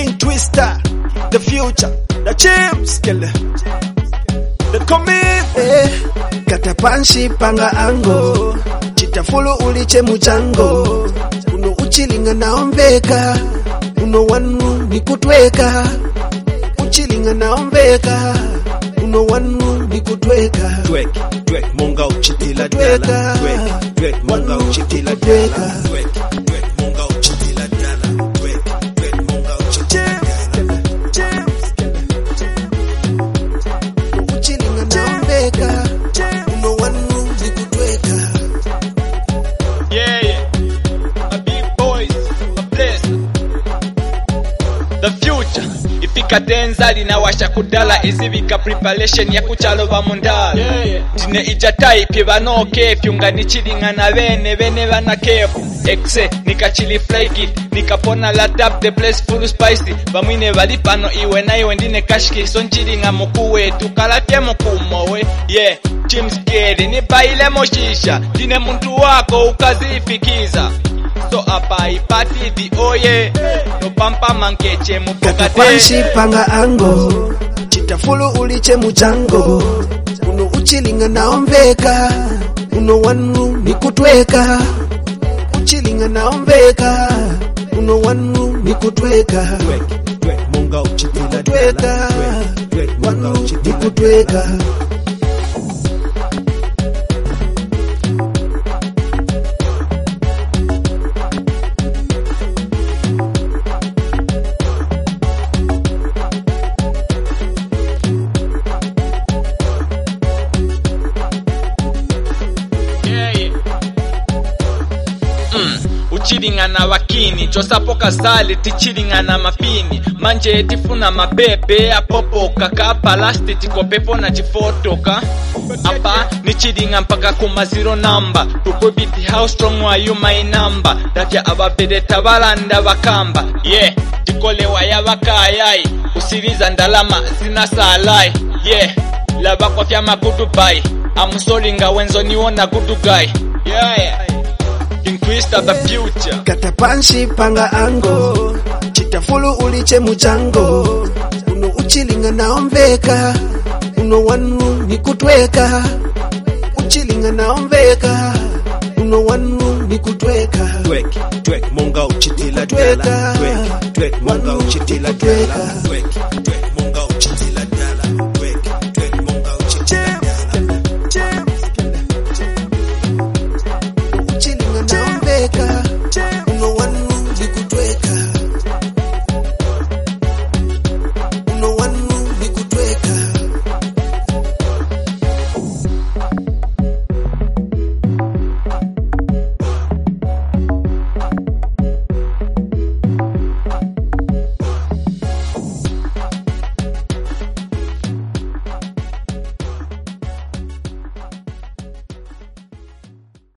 King Twister, the future, the chips, killer. The commit, kata panshi panga ango, chitafulu uliche muchango, uno uchilinga naombeka, uno wanu nikutweka, uchilinga naombeka, uno wanu nikutweka, Dwek, monga uchitila dala, dwek, monga uchitila dala, dwek, monga uchitila dala, dwek, monga uchitila dala. uchilinga naombeka, uno wanu nikutweka. Yeah, my big boys, my place. The future. Ifika denza linawasha kudala izibika preparation ya kuchaloba mundala. Dine ija type bano kefu ngani chilinga na bene bana kefu. Exe nikachili flaky nikapona laptop the place full spicy. Bamwine balipano iwe na iwe ndine kashki son chilinga mukuwe tukalate mukumo we. Yeah, chimskeri ni baile moshisha dine muntu wako ukazifikiza. So apa ipati di oye no pampa mankeche Kata panshi panga ango, chitafulu uliche muchango, uno uchilinga naombeka, uno wanu nikutweka, uchilinga naombeka, uno wanu nikutweka, Dwek, monga uchitila nikutweka, dala, dwek, monga wanu uchitila nikutweka. dala. Uchilingana wakini chosapoka sali tichilingana mapini manje tifuna mabebe apopoka kapa lasti tikopepo na chifotoka apa nichilinga mpaka kuma zero number tukubiti how strong are you my number datya ababede tabalanda bakamba yeah tikolewa ya bakayai usiriza ndalama zina salai yeah laba kwa fyama goodbye I'm sorry nga wenzo niona good guy yeah King Twister the future. Kata panshi panga ango, chitafulu uliche muchango, uno uchilinga naombeka, uno wanu nikutweka, uchilinga naombeka, uno wanu nikutweka. Dwek, monga uchitila dala, dwek, monga uchitila dala, dwek,